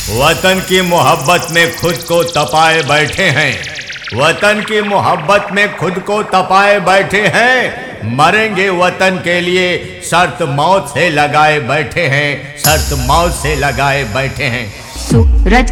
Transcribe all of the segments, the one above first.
वतन की मोहब्बत में खुद को तपाए बैठे हैं, वतन की मोहब्बत में खुद को तपाए बैठे हैं। मरेंगे वतन के लिए शर्त मौत से लगाए बैठे हैं, शर्त मौत से लगाए बैठे हैं। सूरज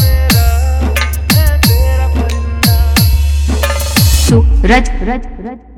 रज